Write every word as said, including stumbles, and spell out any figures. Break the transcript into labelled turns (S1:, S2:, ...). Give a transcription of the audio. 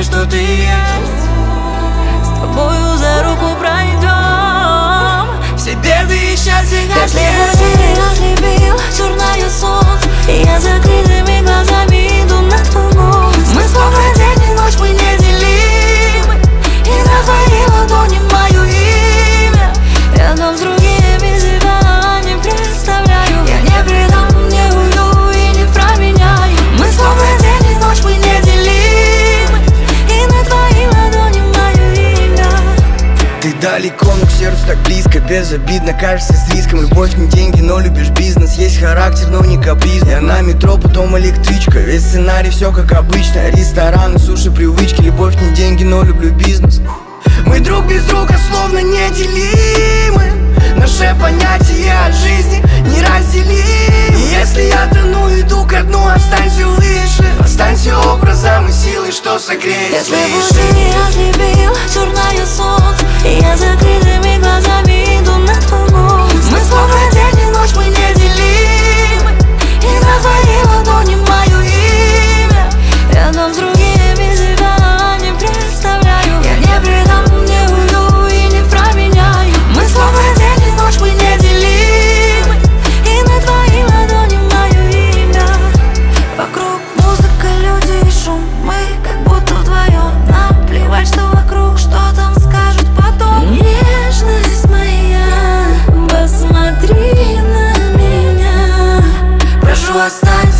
S1: мне, что ты есть. С тобою за руку пройдем все беды и счастье.
S2: Если бы ты ослепил черное солнце, и я закрытыми глазами иду на твой голос.
S1: Мы словно день и ночь, мы неделимы,
S2: и на твоей ладони мое имя.
S1: рядом с другими себя не представляю.
S2: Я не предам, не уйду и не променяю.
S1: Мы словно день и ночь, мы неделимы,
S2: и на твоей ладони мое имя.
S3: Ты далеко, но к сердцу так близко. Безобидно, кажется с риском. Любовь не деньги, но любишь бизнес. Есть характер, но не каприз. Я на метро, потом электричка. Весь сценарий все как обычно. Рестораны, суши, привычки. Любовь не деньги, но люблю бизнес. Мы друг без друга словно неделимы. Наше понятие о жизни неразделимы. И если я тону, иду ко дну, останься выше. Останься образом и силой, что согреет.
S2: Если бы ты ослепил черное солнце, и я закрытыми глазами иду на твой голос.
S1: Мы словно день и ночь, мы неделимы,
S2: и на твоей ладони мое имя.
S1: рядом с другими себя не представляю.
S2: Я не предам, не уйду и не променяю.
S1: Мы словно день и ночь, мы неделимы,
S2: и на твоей ладони мое имя. Вокруг музыка, люди и шум, мы как будто вдвоем. Нам плевать, что вокруг, что там скажут потом. Нежность моя, посмотри на меня.
S1: прошу, останься.